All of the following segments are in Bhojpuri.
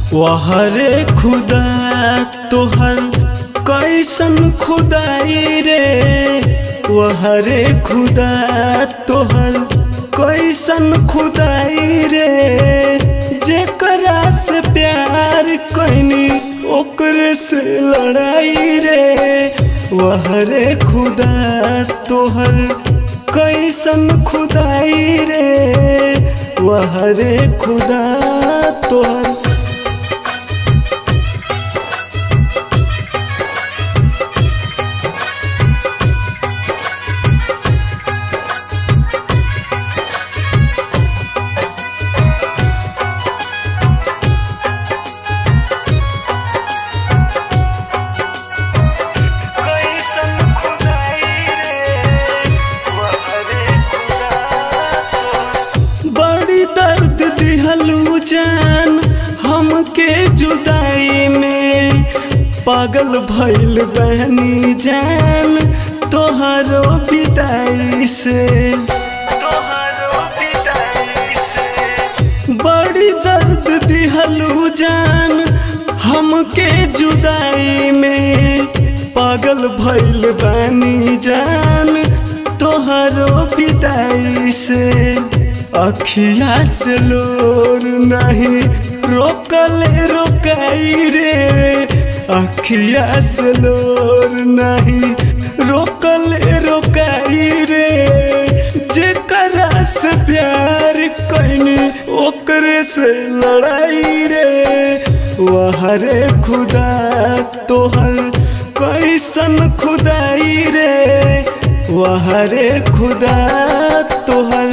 वहरे खुदा तोहर कैसन खुदाई रे, वहरे खुदा तोहर कैसन खुदाई रे, जेकरा से प्यार कैनी ओकरे से लड़ाई रे। वहरे खुदा तोहर कैसन खुदाई रे, वहरे खुदा तोहर। दिहलू जान हमके जुदाई में, पागल भइल बहनी जान तोहरो विदाई से। बड़ी दर्द दिहलू जान हमके जुदाई में, पागल भइल बहनी जान तोहरो विदाई से। अखिया से लोर नहीं रोकले रोकाई रे, अखिया से लोर नहीं रोकले रोकाई रे, जेकरा से प्यार कैनी ओकरे से लड़ाई रे। वहरे खुदा तोहर कैसन खुदाई रे, वहरे खुदा तोहर।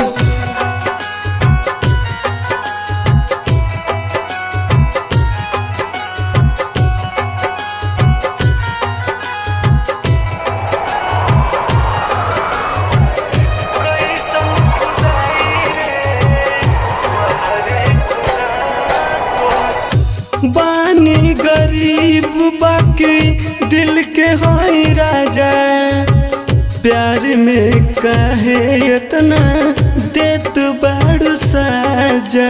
बानी गरीब बाकी दिल के होई राजा, प्यार में काहे इतना देत बाड़ू साजा।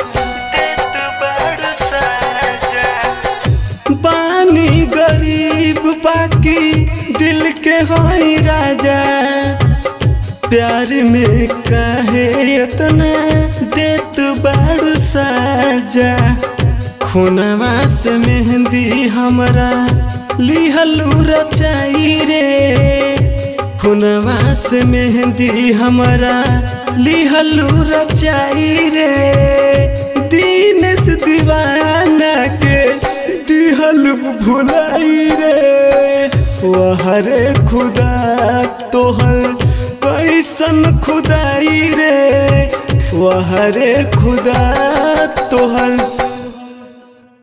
बानी गरीब बाकी दिल के होई राजा, प्यार में काहे इतना देत बाड़ू साजा। खुनवा से मेहंदी हमरा लिहलू रचाई रे, खुनवा से मेहंदी हमरा लिहलू रचाई रे, दीनेश दीवाना के दिहलू भुलाई रे। वहरे खुदा तोहर कैसन खुदाई रे, वहरे खुदा तोहर।